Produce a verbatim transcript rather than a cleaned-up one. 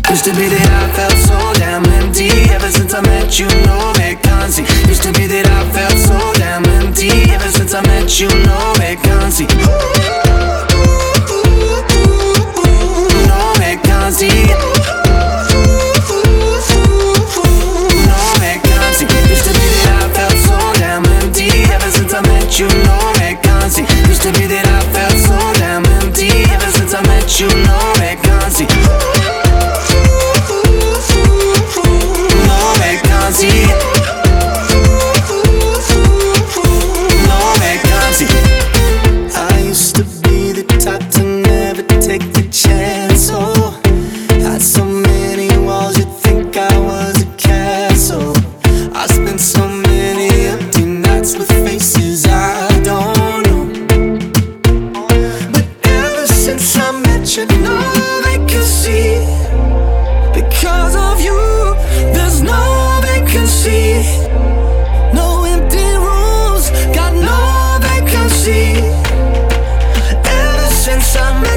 Used to be that I felt so damn empty. Ever since I met you, no vacancy. Used to be that I felt so damn empty. Ever since I met you, no vacancy. No vacancy. No vacancy. Used to be that I felt so damn empty. Ever since I met you, no vacancy. Used to be that I felt so damn empty. Ever since I met you, no vacancy. No vacancy. No vacancy. I used to be the type to never take a chance. Oh, had so many walls, you'd think I was a castle. I spent so many empty nights with faces I don't know. But ever since I met you, no vacancy. Because of you, there's no vacancy. No empty rooms, got no vacancy. Ever since I met